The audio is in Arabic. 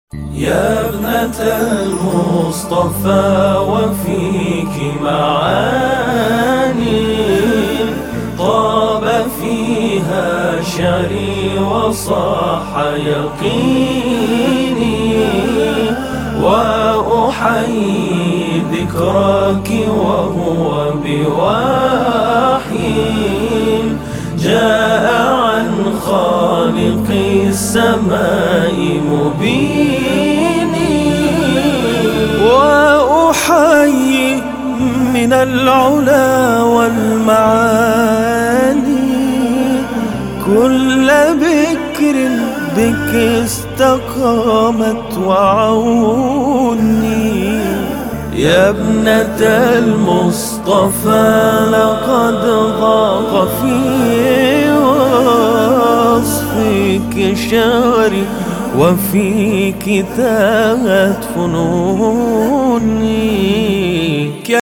يا ابنة المصطفى وفيك معاني طاب فيها شعري وصاح يقيني، وأحيي ذكراك وهو بوحي جاء عن خالق السماء مبيني. وأحيي من العلا والمعاني كل بكر بك استقامت وعوني. يا ابنة المصطفى لقد ضاق في وصفك شعري وفيك تاهت فنوني.